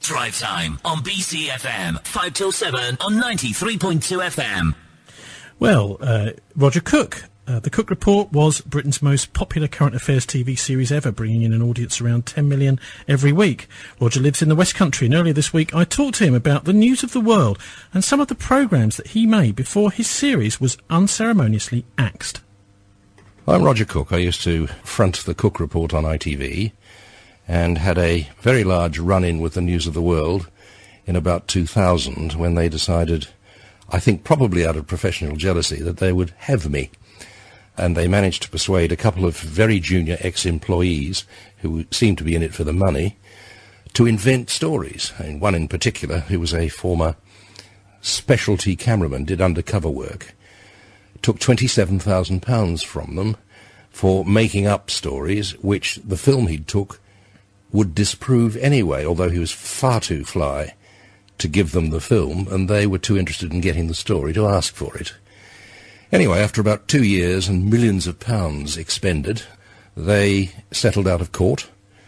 Drive Time on BCFM, 5 till 7 on 93.2 FM. Well, Roger Cook. The Cook Report was Britain's most popular current affairs TV series ever, bringing in an audience around 10 million every week. Roger lives in the West Country, and earlier this week I talked to him about the news of the world and some of the programmes that he made before his series was unceremoniously axed. I'm Roger Cook. I used to front the Cook Report on ITV and had a very large run-in with the News of the World in about 2000 when they decided, I think probably out of professional jealousy, that they would have me. And they managed to persuade a couple of very junior ex-employees who seemed to be in it for the money to invent stories. And one in particular, who was a former specialty cameraman, did undercover work, took £27,000 from them for making up stories which the film he took would disprove anyway, although he was far too fly to give them the film, and they were too interested in getting the story to ask for it. Anyway, after about 2 years and millions of pounds expended, they settled out of court,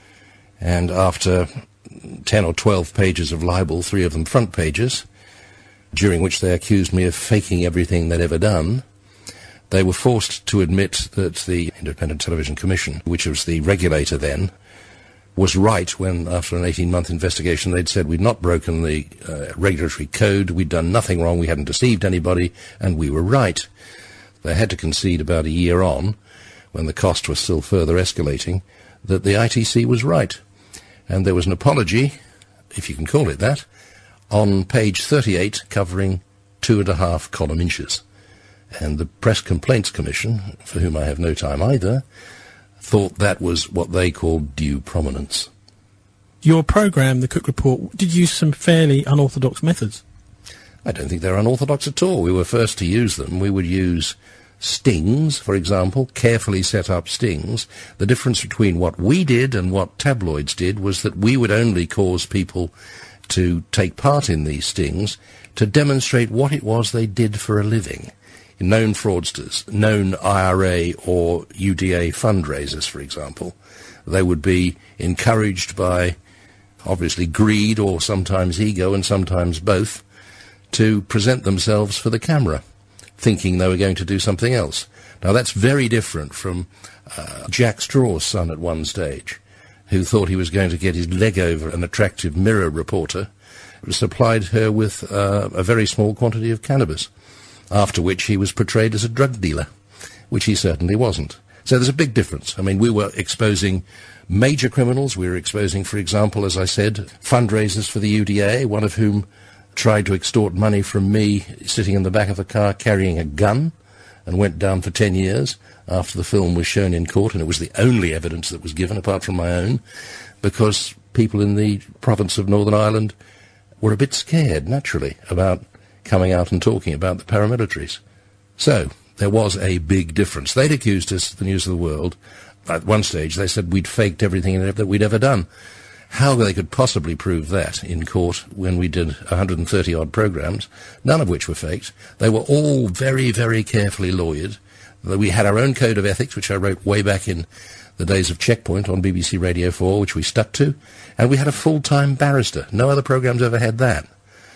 and after 10 or 12 pages of libel, 3 of them front pages, during which they accused me of faking everything they'd ever done, they were forced to admit that the Independent Television Commission, which was the regulator then, was right when, after an 18-month investigation, they'd said we'd not broken the regulatory code, we'd done nothing wrong, we hadn't deceived anybody, and we were right. They had to concede about a year on, when the cost was still further escalating, that the ITC was right. And there was an apology, if you can call it that, on page 38, covering 2.5 column inches. And the Press Complaints Commission, for whom I have no time either, thought that was what they called due prominence. Your programme, The Cook Report, did use some fairly unorthodox methods. I don't think they're unorthodox at all. We were first to use them. We would use stings, for example, carefully set up stings. The difference between what we did and what tabloids did was that we would only cause people to take part in these stings to demonstrate what it was they did for a living. Known fraudsters, known IRA or UDA fundraisers, for example, they would be encouraged by, obviously, greed or sometimes ego and sometimes both, to present themselves for the camera, thinking they were going to do something else. Now, that's very different from Jack Straw's son at one stage, who thought he was going to get his leg over an attractive Mirror reporter, who supplied her with a very small quantity of cannabis, after which he was portrayed as a drug dealer, which he certainly wasn't. So there's a big difference. I mean, we were exposing major criminals. We were exposing, for example, as I said, fundraisers for the UDA, one of whom tried to extort money from me sitting in the back of a car carrying a gun and went down for 10 years after the film was shown in court, and it was the only evidence that was given apart from my own, because people in the province of Northern Ireland were a bit scared, naturally, about coming out and talking about the paramilitaries. So there was a big difference. They'd accused us, the News of the World, at one stage they said we'd faked everything that we'd ever done. How they could possibly prove that in court when we did 130-odd programmes, none of which were faked. They were all very, very carefully lawyered. We had our own code of ethics, which I wrote way back in the days of Checkpoint on BBC Radio 4, which we stuck to, and we had a full-time barrister. No other programmes ever had that.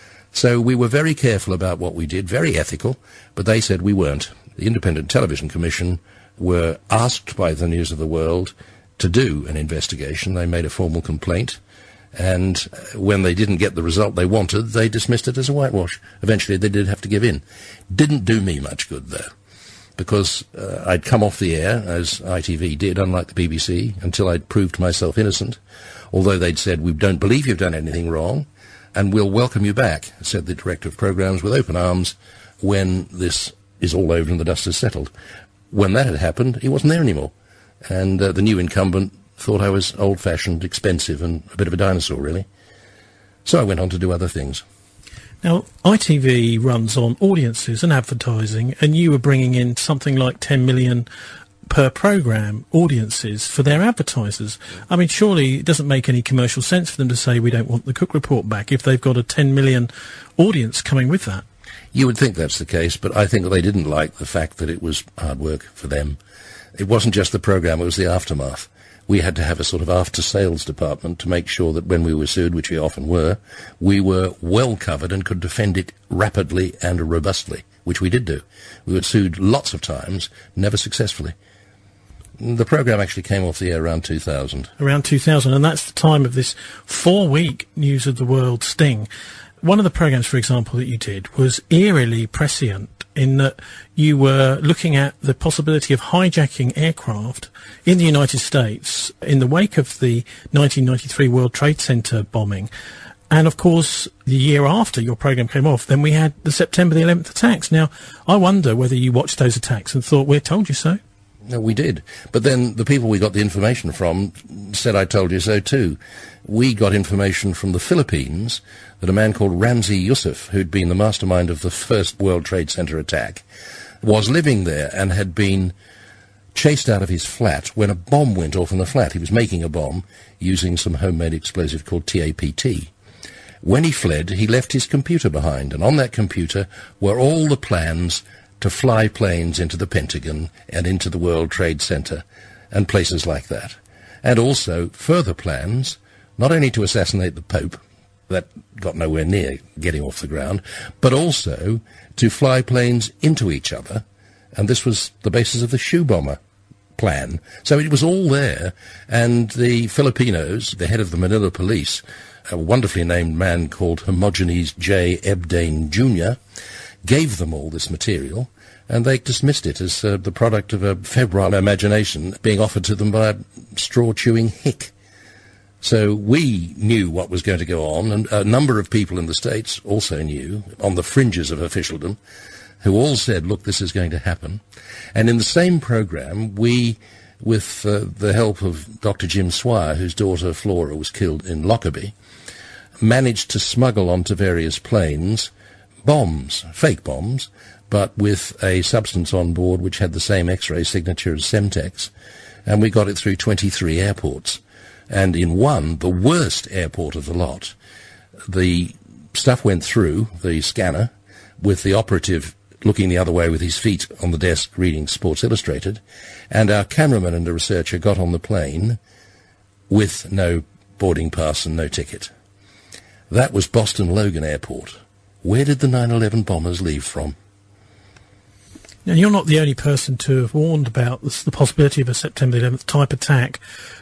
So we were very careful about what we did, very ethical, but they said we weren't. The Independent Television Commission were asked by the News of the World to do an investigation. They made a formal complaint, and when they didn't get the result they wanted, they dismissed it as a whitewash. Eventually they did have to give in. Didn't do me much good, though, because I'd come off the air, as ITV did, unlike the BBC, until I'd proved myself innocent, although they'd said, we don't believe you've done anything wrong, and we'll welcome you back, said the Director of Programmes, with open arms when this is all over and the dust has settled. When that had happened, he wasn't there anymore. And the new incumbent thought I was old-fashioned, expensive, and a bit of a dinosaur, really. So I went on to do other things. Now, ITV runs on audiences and advertising, and you were bringing in something like 10 million per programme audiences for their advertisers. I mean, surely it doesn't make any commercial sense for them to say we don't want the Cook Report back if they've got a 10 million audience coming with that. You would think that's the case, but I think they didn't like the fact that it was hard work for them. It wasn't just the programme, it was the aftermath. we had to have a sort of after-sales department to make sure that when we were sued, which we often were, we were well covered and could defend it rapidly and robustly, which we did do. We were sued lots of times, never successfully. The programme actually came off the air around 2000. Around 2000, and that's the time of this 4-week News of the World sting. One of the programmes, for example, that you did was eerily prescient in that you were looking at the possibility of hijacking aircraft in the United States in the wake of the 1993 World Trade Center bombing. And, of course, the year after your programme came off, then we had the September the 11th attacks. Now, I wonder whether you watched those attacks and thought, we told you so. No, we did. But then the people we got the information from said, I told you so too. We got information from the Philippines that a man called Ramzi Youssef, who'd been the mastermind of the first World Trade Center attack, was living there and had been chased out of his flat when a bomb went off in the flat. He was making a bomb using some homemade explosive called TAPT. When he fled, he left his computer behind, and on that computer were all the plans to fly planes into the Pentagon and into the World Trade Center and places like that. And also further plans, not only to assassinate the Pope, that got nowhere near getting off the ground, but also to fly planes into each other. And this was the basis of the shoe bomber plan. So it was all there. And the Filipinos, the head of the Manila police, a wonderfully named man called Hermogenes J. Ebdane Jr., gave them all this material, and they dismissed it as the product of a febrile imagination being offered to them by a straw-chewing hick. So we knew what was going to go on, and a number of people in the States also knew, on the fringes of officialdom, who all said, look, this is going to happen. And in the same program, we, with the help of Dr. Jim Swire, whose daughter Flora was killed in Lockerbie, managed to smuggle onto various planes bombs, fake bombs, but with a substance on board which had the same X-ray signature as Semtex, and we got it through 23 airports. And in one, the worst airport of the lot, the stuff went through the scanner with the operative looking the other way with his feet on the desk reading Sports Illustrated, and our cameraman and a researcher got on the plane with no boarding pass and no ticket. That was Boston Logan Airport. Where did the 9/11 bombers leave from? Now, you're not the only person to have warned about the possibility of a September 11th type attack.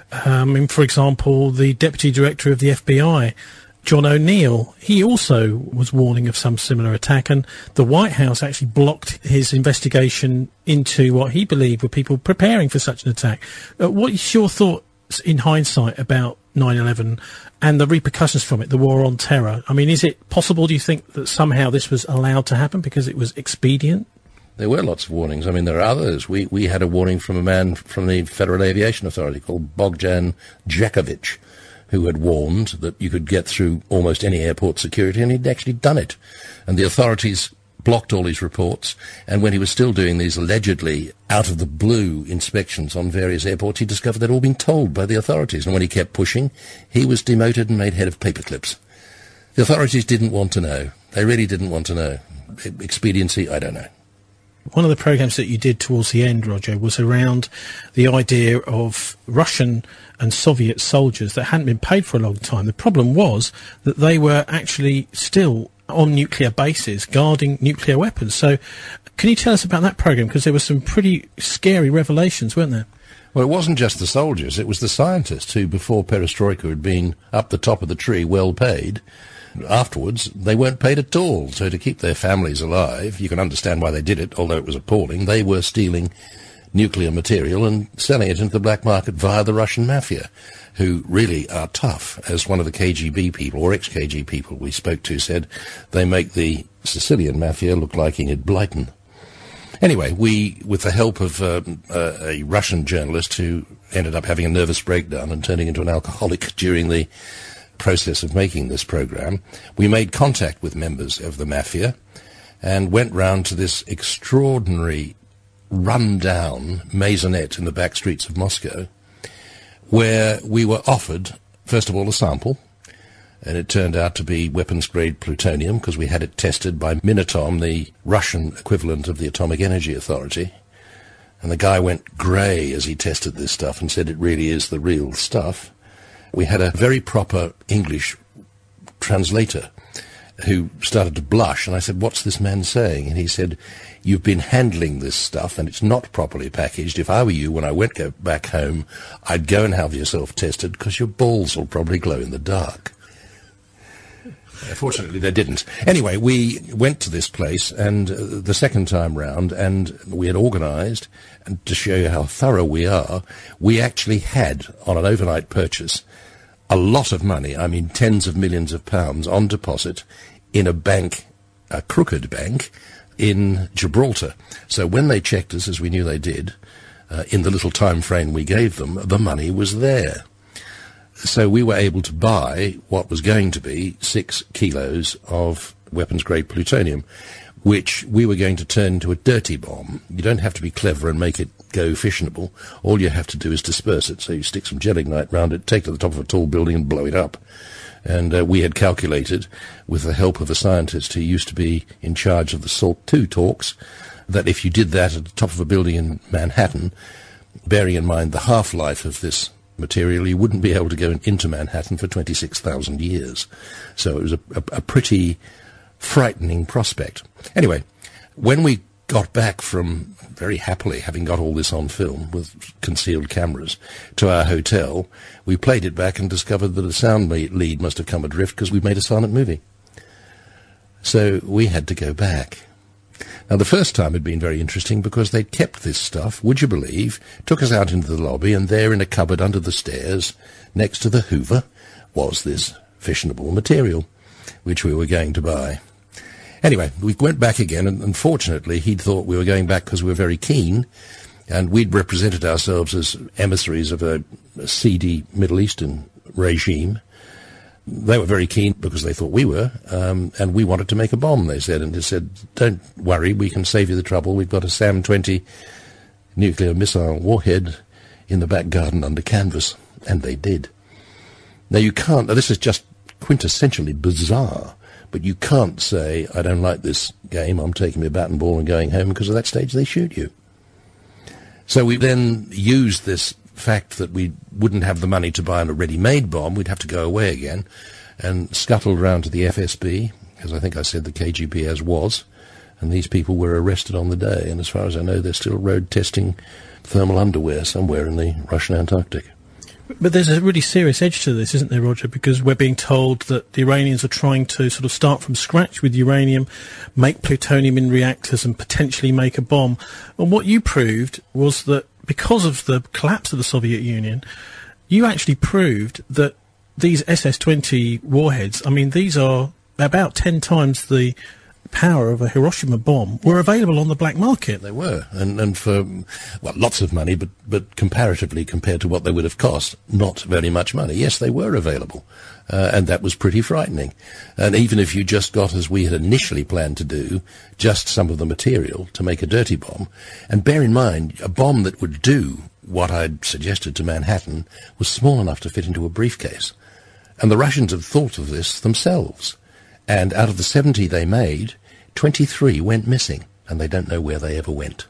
For example, the Deputy Director of the FBI, John O'Neill, he also was warning of some similar attack, and the White House actually blocked his investigation into what he believed were people preparing for such an attack. What is your thoughts in hindsight about 9/11 and the repercussions from it, the war on terror? I mean, is it possible, do you think, that somehow this was allowed to happen because it was expedient? There were lots of warnings. I mean, there are others. We had a warning from a man from the Federal Aviation Authority called Bogdan Jakovich, who had warned that you could get through almost any airport security, and he'd actually done it. And the authorities blocked all his reports, and when he was still doing these allegedly out-of-the-blue inspections on various airports, he discovered they'd all been told by the authorities, and when he kept pushing, he was demoted and made head of paperclips. The authorities didn't want to know. They really didn't want to know. Expediency, I don't know. One of the programmes that you did towards the end, Roger, was around the idea of Russian and Soviet soldiers that hadn't been paid for a long time. The problem was that they were actually still on nuclear bases guarding nuclear weapons. So can you tell us about that programme? Because there were some pretty scary revelations, weren't there? Well, it wasn't just the soldiers. It was the scientists who, before perestroika, had been up the top of the tree, well paid. Afterwards, they weren't paid at all. So to keep their families alive, you can understand why they did it, although it was appalling. They were stealing nuclear material and selling it into the black market via the Russian mafia, who really are tough. As one of the KGB people, or ex-KGB people we spoke to said, they make the Sicilian mafia look like Enid Blyton. Anyway, we, with the help of a Russian journalist who ended up having a nervous breakdown and turning into an alcoholic during the process of making this program, we made contact with members of the mafia and went round to this extraordinary run-down maisonette in the back streets of Moscow, where we were offered, first of all, a sample, and it turned out to be weapons-grade plutonium because we had it tested by Minatom, the Russian equivalent of the Atomic Energy Authority. And the guy went grey as he tested this stuff and said it really is the real stuff. We had a very proper English translator who started to blush, and I said, "What's this man saying?" And he said, "You've been handling this stuff and it's not properly packaged. If I were you, when I go back home, I'd go and have yourself tested because your balls will probably glow in the dark." Fortunately, they didn't. Anyway, we went to this place, and the second time round, and we had organised, and to show you how thorough we are, we actually had, on an overnight purchase, a lot of money, I mean tens of millions of pounds, on deposit in a bank, a crooked bank, in Gibraltar. So when they checked us, as we knew they did, in the little time frame we gave them, the money was there. So we were able to buy what was going to be 6 kilos of weapons-grade plutonium, which we were going to turn into a dirty bomb. You don't have to be clever and make it go fissionable. All you have to do is disperse it. So you stick some gelignite round it, take it to the top of a tall building and blow it up. And we had calculated, with the help of a scientist who used to be in charge of the SALT II talks, that if you did that at the top of a building in Manhattan, bearing in mind the half-life of this material, you wouldn't be able to go into Manhattan for 26,000 years. So it was a pretty frightening prospect. Anyway, when we got back from, very happily, having got all this on film with concealed cameras, to our hotel, we played it back and discovered that a sound lead must have come adrift because we'd made a silent movie. So we had to go back. Now, the first time had been very interesting because they'd kept this stuff, would you believe, took us out into the lobby, and there in a cupboard under the stairs, next to the Hoover, was this fissionable material, which we were going to buy. Anyway, we went back again, and unfortunately he'd thought we were going back because we were very keen, and we'd represented ourselves as emissaries of a seedy Middle Eastern regime. They were very keen because they thought we were, and we wanted to make a bomb, they said. And they said, "Don't worry, we can save you the trouble. We've got a SAM-20 nuclear missile warhead in the back garden under canvas." And they did. Now, you can't, now this is just quintessentially bizarre, but you can't say, "I don't like this game, I'm taking my bat and ball and going home," because at that stage they shoot you. So we then used this fact that we wouldn't have the money to buy a ready-made bomb, we'd have to go away again, and scuttled round to the FSB, as I think I said the KGB as was, and these people were arrested on the day, and as far as I know, they're still road testing thermal underwear somewhere in the Russian Antarctic. But there's a really serious edge to this, isn't there, Roger? Because we're being told that the Iranians are trying to sort of start from scratch with uranium, make plutonium in reactors and potentially make a bomb. And what you proved was that because of the collapse of the Soviet Union, you actually proved that these SS-20 warheads, I mean, these are about 10 times the power of a Hiroshima bomb, were available on the black market. They were, and for, well, lots of money, but comparatively compared to what they would have cost, not very much money. Yes, they were available, and that was pretty frightening. And even if you just got, as we had initially planned to do, just some of the material to make a dirty bomb, and bear in mind, a bomb that would do what I'd suggested to Manhattan was small enough to fit into a briefcase. And the Russians had thought of this themselves. And out of the 70 they made, 23 went missing, and they don't know where they ever went.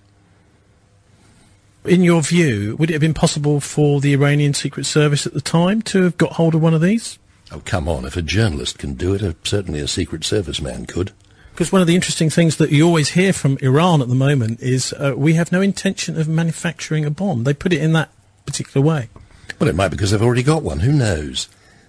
In your view, would it have been possible for the Iranian Secret Service at the time to have got hold of one of these? Oh, come on. If a journalist can do it, certainly a Secret Service man could. Because one of the interesting things that you always hear from Iran at the moment is we have no intention of manufacturing a bomb. They put it in that particular way. Well, it might be because they've already got one. Who knows?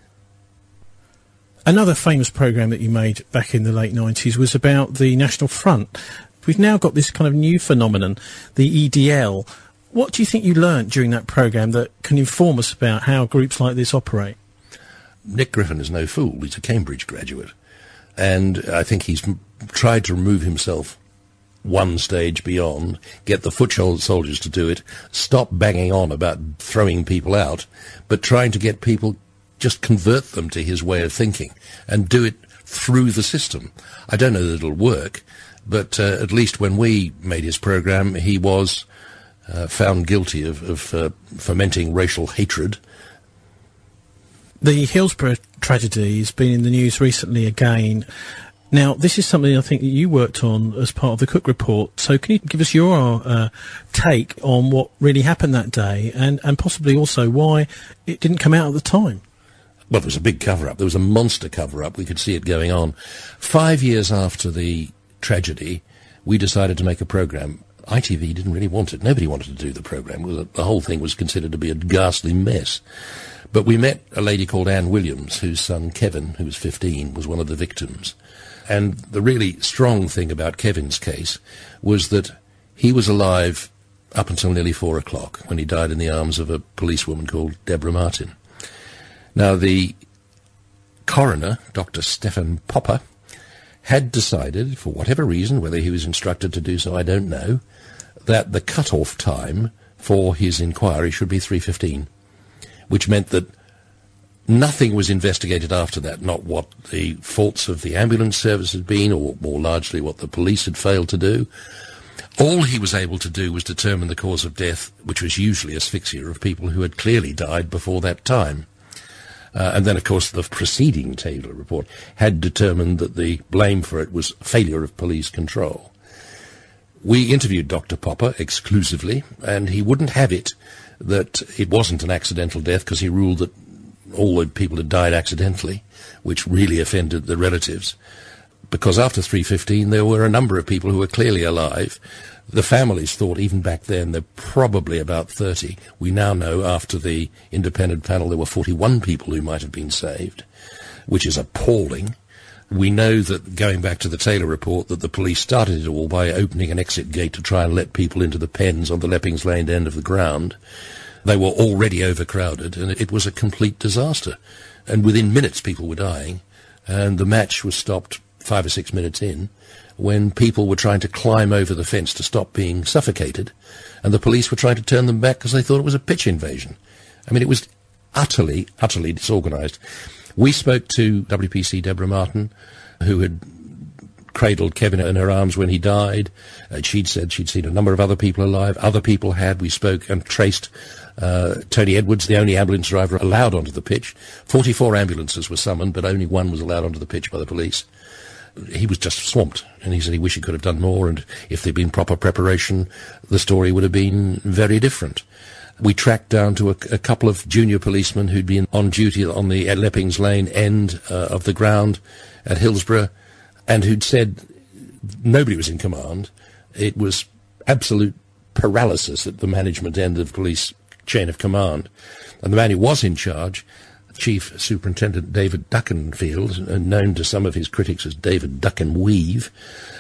Another famous programme that you made back in the late 90s was about the National Front. We've now got this kind of new phenomenon, the EDL. What do you think you learnt during that programme that can inform us about how groups like this operate? Nick Griffin is no fool. He's a Cambridge graduate. And I think he's tried to remove himself one stage beyond, get the foot soldiers to do it, stop banging on about throwing people out, but trying to get people, just convert them to his way of thinking and do it through the system. I don't know that it'll work, but at least when we made his program, he was found guilty of fomenting racial hatred. The Hillsborough tragedy has been in the news recently again. Now, this is something I think that you worked on as part of the Cook Report. So can you give us your take on what really happened that day and possibly also why it didn't come out at the time? Well, there was a big cover-up. There was a monster cover-up. We could see it going on. 5 years after the tragedy, we decided to make a programme. ITV didn't really want it. Nobody wanted to do the programme. The whole thing was considered to be a ghastly mess. But we met a lady called Anne Williams, whose son Kevin, who was 15, was one of the victims. And the really strong thing about Kevin's case was that he was alive up until nearly 4 o'clock when he died in the arms of a policewoman called Deborah Martin. Now, the coroner, Dr. Stephen Popper, had decided, for whatever reason, whether he was instructed to do so, I don't know, that the cut-off time for his inquiry should be 3:15, which meant that nothing was investigated after that, not what the faults of the ambulance service had been, or more largely what the police had failed to do. All he was able to do was determine the cause of death, which was usually asphyxia of people who had clearly died before that time. And then, of course, the preceding Taylor report had determined that the blame for it was failure of police control. We interviewed Dr. Popper exclusively, and he wouldn't have it that it wasn't an accidental death, because he ruled that all the people had died accidentally, which really offended the relatives. Because after 3:15, there were a number of people who were clearly alive. The families thought, even back then, they're probably about 30. We now know, after the independent panel, there were 41 people who might have been saved, which is appalling. We know that, going back to the Taylor report, that the police started it all by opening an exit gate to try and let people into the pens on the Leppings Lane end of the ground. They were already overcrowded, and it was a complete disaster. And within minutes, people were dying, and the match was stopped 5 or 6 minutes in, when people were trying to climb over the fence to stop being suffocated, and the police were trying to turn them back because they thought it was a pitch invasion. I mean, it was utterly, utterly disorganised. We spoke to WPC Deborah Martin, who had cradled Kevin in her arms when he died. She'd said she'd seen a number of other people alive. Other people had. We spoke and traced Tony Edwards, the only ambulance driver allowed onto the pitch. 44 ambulances were summoned, but only one was allowed onto the pitch by the police. He was just swamped, and he said he wished he could have done more, and if there'd been proper preparation, the story would have been very different. We tracked down to a couple of junior policemen who'd been on duty on the Leppings Lane end of the ground at Hillsborough, and who'd said nobody was in command. It was absolute paralysis at the management end of the police chain of command. And the man who was in charge, Chief Superintendent David Duckenfield, known to some of his critics as David Duck and Weave,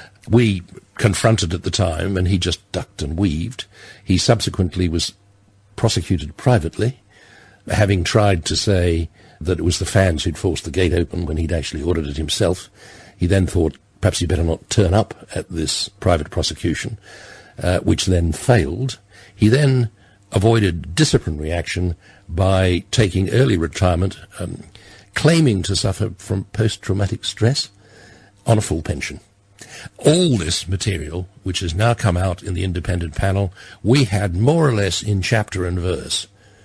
we confronted at the time, and he just ducked and weaved. He subsequently was prosecuted privately, having tried to say that it was the fans who'd forced the gate open when he'd actually ordered it himself. He then thought perhaps he'd better not turn up at this private prosecution, which then failed. He then avoided disciplinary action by taking early retirement, claiming to suffer from post-traumatic stress on a full pension. All this material, which has now come out in the independent panel, we had more or less in chapter and verse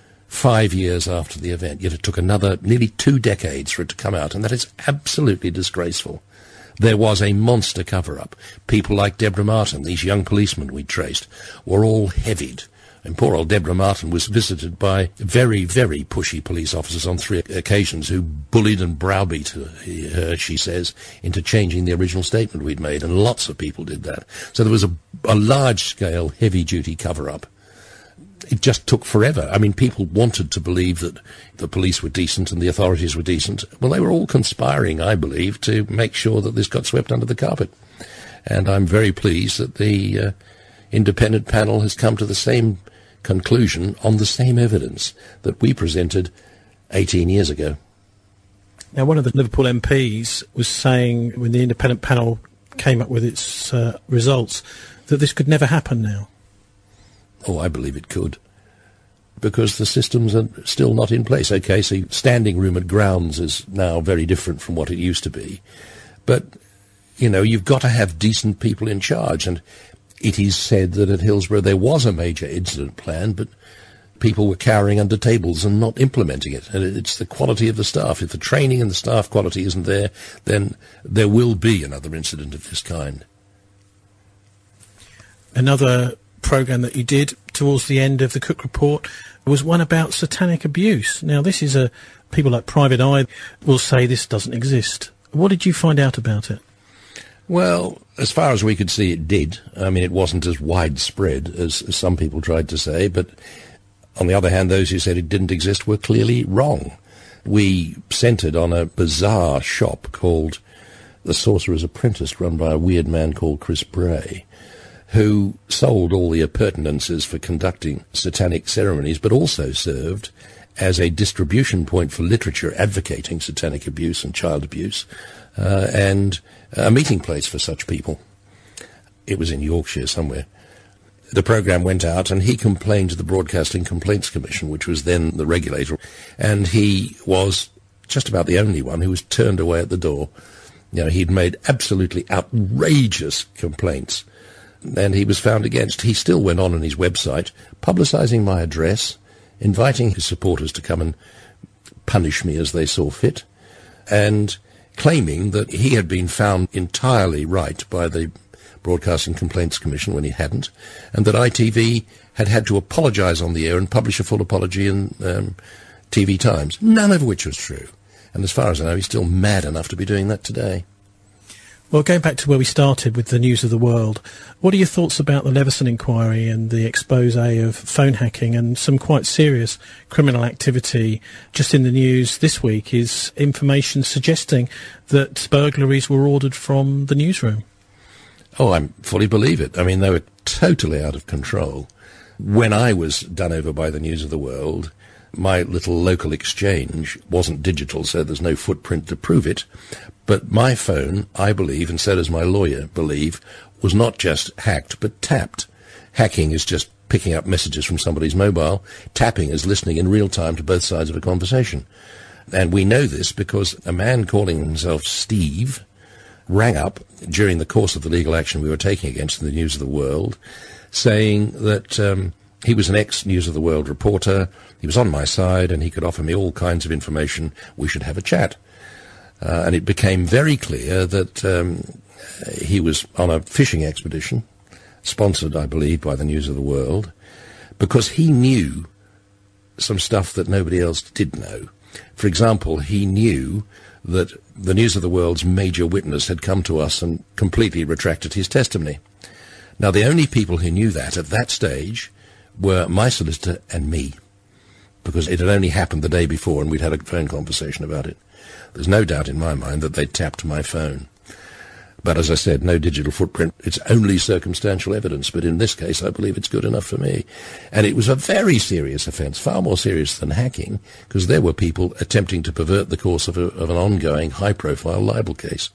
5 years after the event, yet it took another nearly 2 decades for it to come out, and that is absolutely disgraceful. There was a monster cover-up. People like Deborah Martin, these young policemen we traced, were all heavied. And poor old Deborah Martin was visited by very, very pushy police officers on 3 occasions who bullied and browbeat her, she says, into changing the original statement we'd made, and lots of people did that. So there was a large-scale, heavy-duty cover-up. It just took forever. I mean, people wanted to believe that the police were decent and the authorities were decent. Well, they were all conspiring, I believe, to make sure that this got swept under the carpet. And I'm very pleased that the independent panel has come to the same conclusion on the same evidence that we presented 18 years ago. Now, one of the Liverpool MPs was saying, when the independent panel came up with its results, that this could never happen now. Oh, I believe it could, because the systems are still not in place. Okay, so standing room at grounds is now very different from what it used to be. But, you know, you've got to have decent people in charge, and it is said that at Hillsborough there was a major incident plan, but people were cowering under tables and not implementing it. And it's the quality of the staff. If the training and the staff quality isn't there, then there will be another incident of this kind. Another programme that you did towards the end of the Cook Report was one about satanic abuse. Now, this is people like Private Eye will say this doesn't exist. What did you find out about it? Well, as far as we could see, it did. I mean, it wasn't as widespread as some people tried to say, but on the other hand, those who said it didn't exist were clearly wrong. We centred on a bizarre shop called The Sorcerer's Apprentice, run by a weird man called Chris Bray, who sold all the appurtenances for conducting satanic ceremonies, but also served as a distribution point for literature advocating satanic abuse and child abuse, and a meeting place for such people. It was in Yorkshire somewhere. The programme went out and he complained to the Broadcasting Complaints Commission, which was then the regulator, and he was just about the only one who was turned away at the door. You know, he'd made absolutely outrageous complaints, and he was found against. He still went on his website, publicising my address, inviting his supporters to come and punish me as they saw fit, and claiming that he had been found entirely right by the Broadcasting Complaints Commission when he hadn't, and that ITV had had to apologise on the air and publish a full apology in TV Times, none of which was true. And as far as I know, he's still mad enough to be doing that today. Well, going back to where we started with the News of the World, what are your thoughts about the Leveson inquiry and the expose of phone hacking and some quite serious criminal activity? Just in the news this week is information suggesting that burglaries were ordered from the newsroom. Oh, I fully believe it. I mean, they were totally out of control. When I was done over by the News of the World, my little local exchange wasn't digital, so there's no footprint to prove it. But my phone, I believe, and so does my lawyer believe, was not just hacked, but tapped. Hacking is just picking up messages from somebody's mobile. Tapping is listening in real time to both sides of a conversation. And we know this because a man calling himself Steve rang up during the course of the legal action we were taking against the News of the World, saying that he was an ex-News of the World reporter, he was on my side, and he could offer me all kinds of information. We should have a chat. And it became very clear that he was on a fishing expedition, sponsored, I believe, by the News of the World, because he knew some stuff that nobody else did know. For example, he knew that the News of the World's major witness had come to us and completely retracted his testimony. Now, the only people who knew that at that stage were my solicitor and me, because it had only happened the day before and we'd had a phone conversation about it. There's no doubt in my mind that they tapped my phone. But as I said, no digital footprint. It's only circumstantial evidence, but in this case I believe it's good enough for me. And it was a very serious offence, far more serious than hacking, because there were people attempting to pervert the course of an ongoing high-profile libel case.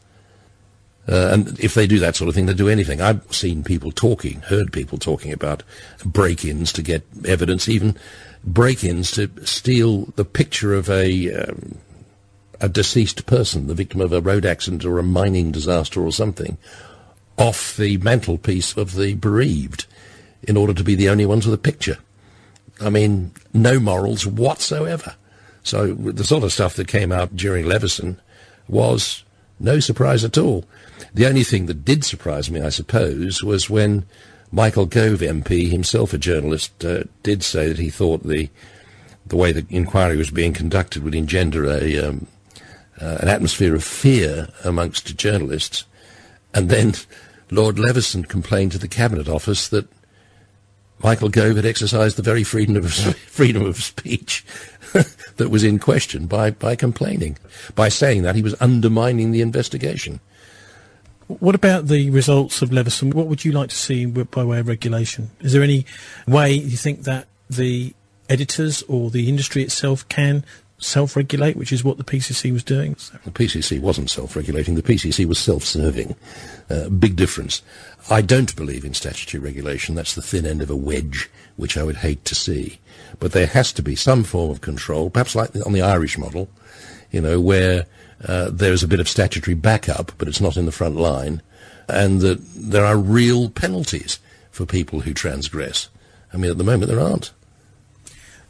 And if they do that sort of thing, they do anything. I've seen people talking, heard people talking about break-ins to get evidence, even break-ins to steal the picture of a deceased person, the victim of a road accident or a mining disaster or something, off the mantelpiece of the bereaved in order to be the only ones with a picture. I mean, no morals whatsoever. So the sort of stuff that came out during Leveson was no surprise at all. The only thing that did surprise me, I suppose, was when Michael Gove MP, himself a journalist, did say that he thought the way the inquiry was being conducted would engender an atmosphere of fear amongst journalists. And then Lord Leveson complained to the Cabinet Office that Michael Gove had exercised the very freedom of speech that was in question by complaining. By saying that, he was undermining the investigation. What about the results of Leveson? What would you like to see by way of regulation? Is there any way you think that the editors or the industry itself can self-regulate, which is what the PCC was doing? The PCC wasn't self-regulating. The PCC was self-serving. Big difference. I don't believe in statutory regulation. That's the thin end of a wedge, which I would hate to see. But there has to be some form of control, perhaps like on the Irish model, where there's a bit of statutory backup, but it's not in the front line, and that there are real penalties for people who transgress. I mean, at the moment there aren't.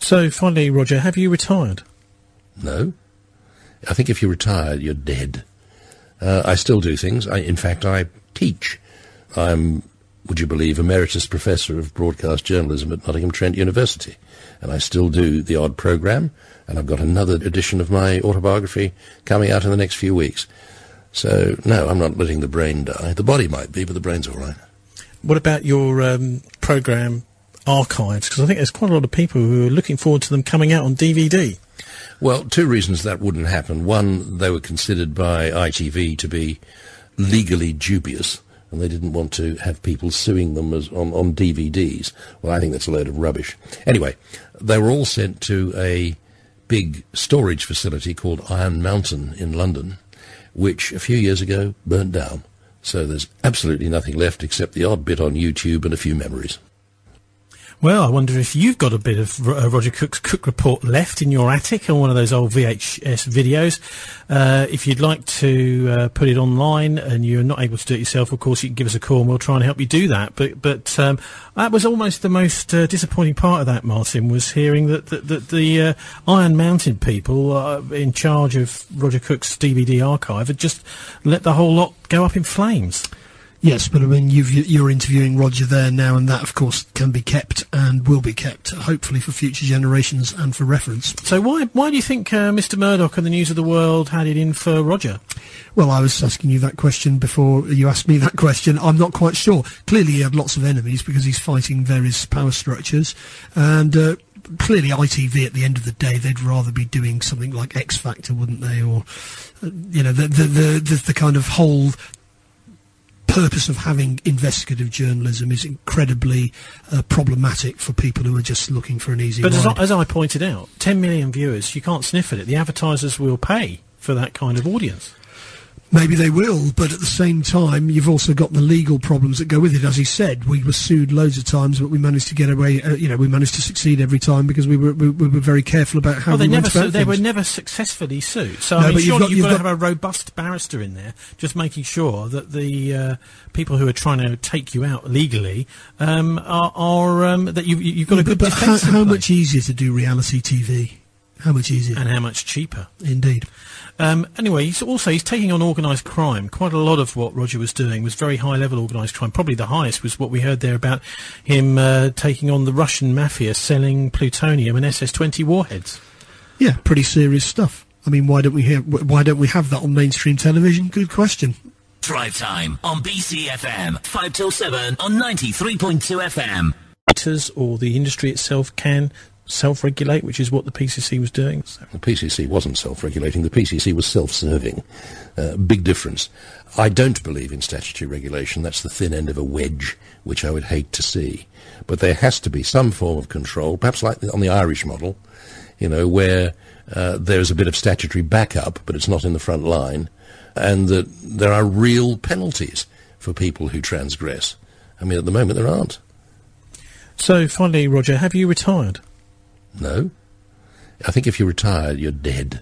So, finally, Roger, have you retired? No. I think if you're retired, you're dead. I still do things. In fact, I teach. I'm, would you believe, Emeritus Professor of Broadcast Journalism at Nottingham Trent University. And I still do the odd programme, and I've got another edition of my autobiography coming out in the next few weeks. So, no, I'm not letting the brain die. The body might be, but the brain's all right. What about your programme archives? Because I think there's quite a lot of people who are looking forward to them coming out on DVD. Well, two reasons that wouldn't happen. One, they were considered by ITV to be legally dubious, and they didn't want to have people suing them on DVDs. Well, I think that's a load of rubbish. Anyway, they were all sent to a big storage facility called Iron Mountain in London, which a few years ago burnt down. So there's absolutely nothing left except the odd bit on YouTube and a few memories. Well, I wonder if you've got a bit of Roger Cook's Cook Report left in your attic or one of those old VHS videos. If you'd like to put it online and you're not able to do it yourself, of course, you can give us a call and we'll try and help you do that. But that was almost the most disappointing part of that, Martin, was hearing that the Iron Mountain people in charge of Roger Cook's DVD archive had just let the whole lot go up in flames. Yes, but I mean, you're interviewing Roger there now, and that, of course, can be kept and will be kept, hopefully for future generations and for reference. So why do you think Mr. Murdoch and the News of the World had it in for Roger? Well, I was asking you that question before you asked me that question. I'm not quite sure. Clearly, he had lots of enemies because he's fighting various power structures, and clearly ITV at the end of the day, they'd rather be doing something like X Factor, wouldn't they? Or, the kind of whole purpose of having investigative journalism is incredibly problematic for people who are just looking for an easy ride. But as I pointed out, 10 million viewers, you can't sniff at it. The advertisers will pay for that kind of audience. Maybe they will, but at the same time, you've also got the legal problems that go with it. As he said, we were sued loads of times, but we managed to get away. We managed to succeed every time because we were very careful about how we went about things. They were never successfurely sued. So no, I mean, surely you've got to have a robust barrister in there, just making sure that the people who are trying to take you out legally that you've got a good defence. How much easier to do reality TV? How much easier? And how much cheaper? Indeed. Anyway, he's taking on organised crime. Quite a lot of what Roger was doing was very high-level organised crime. Probably the highest was what we heard there about him taking on the Russian mafia, selling plutonium and SS-20 warheads. Yeah, pretty serious stuff. I mean, why don't we have that on mainstream television? Good question. Drive Time on BCFM, 5 till 7 on 93.2 FM. Or the industry itself can self-regulate, which is what the PCC was doing. The PCC wasn't self-regulating. The PCC was self-serving. Big difference. I don't believe in statutory regulation. That's the thin end of a wedge, which I would hate to see. But there has to be some form of control, perhaps like on the Irish model, where there's a bit of statutory backup, but it's not in the front line, and that there are real penalties for people who transgress. I mean, at the moment there aren't. So, finally, Roger, have you retired? No. I think if you're retired, you're dead.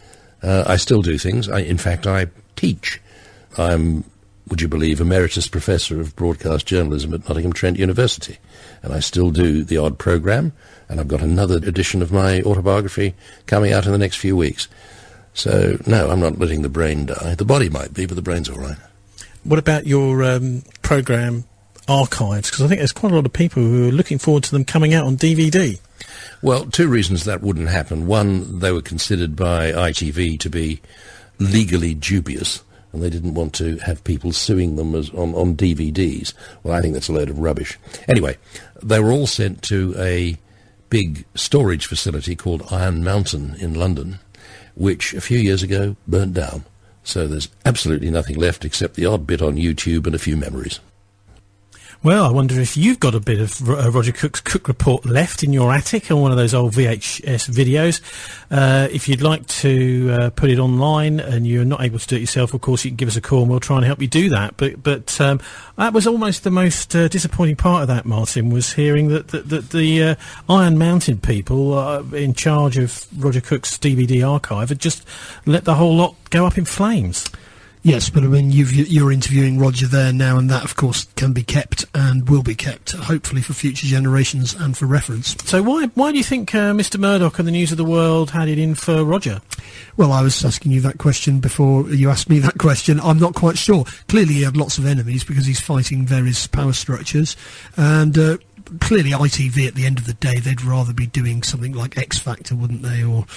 I still do things. In fact, I teach. I'm, would you believe, Emeritus Professor of Broadcast Journalism at Nottingham Trent University. And I still do the odd programme, and I've got another edition of my autobiography coming out in the next few weeks. So, no, I'm not letting the brain die. The body might be, but the brain's all right. What about your programme archives? Because I think there's quite a lot of people who are looking forward to them coming out on DVD. Well, two reasons that wouldn't happen. One, they were considered by ITV to be legally dubious, and they didn't want to have people suing them on DVDs. Well, I think that's a load of rubbish. Anyway, they were all sent to a big storage facility called Iron Mountain in London, which a few years ago burnt down. So there's absolutely nothing left except the odd bit on YouTube and a few memories. Well, I wonder if you've got a bit of Roger Cook's Cook Report left in your attic or one of those old VHS videos. If you'd like to put it online and you're not able to do it yourself, of course, you can give us a call and we'll try and help you do that. But that was almost the most disappointing part of that, Martin, was hearing that the Iron Mountain people in charge of Roger Cook's DVD archive had just let the whole lot go up in flames. Yes, but I mean, you're interviewing Roger there now, and that, of course, can be kept and will be kept, hopefully for future generations and for reference. So why do you think Mr. Murdoch and the News of the World had it in for Roger? Well, I was asking you that question before you asked me that question. I'm not quite sure. Clearly, he had lots of enemies because he's fighting various power structures, and clearly ITV at the end of the day, they'd rather be doing something like X Factor, wouldn't they? Or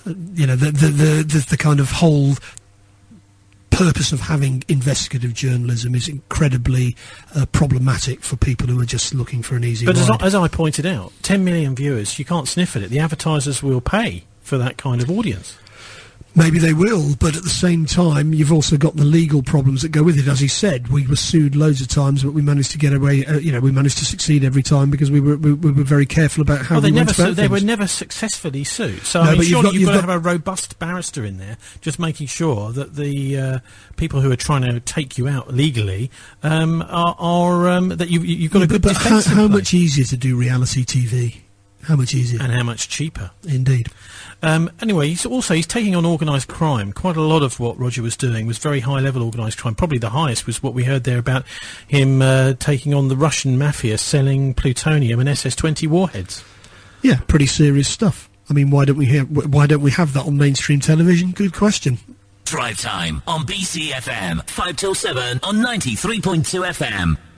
the kind of whole purpose of having investigative journalism is incredibly problematic for people who are just looking for an easy ride. But as I pointed out, 10 million viewers, you can't sniff at it. The advertisers will pay for that kind of audience. Maybe they will, but at the same time, you've also got the legal problems that go with it. As he said, we were sued loads of times, but we managed to get away. We managed to succeed every time because we were very careful about how we went about things. They were never successfully sued. So I mean, surely you've got to have a robust barrister in there, just making sure that the people who are trying to take you out legally that you've got a good defence. How much easier to do reality TV? How much easier? And how much cheaper? Indeed. Anyway, he's taking on organised crime. Quite a lot of what Roger was doing was very high-level organised crime. Probably the highest was what we heard there about him taking on the Russian mafia, selling plutonium and SS-20 warheads. Yeah, pretty serious stuff. I mean, why don't we have that on mainstream television? Good question. Drive Time on BCFM, 5 till 7 on 93.2 FM.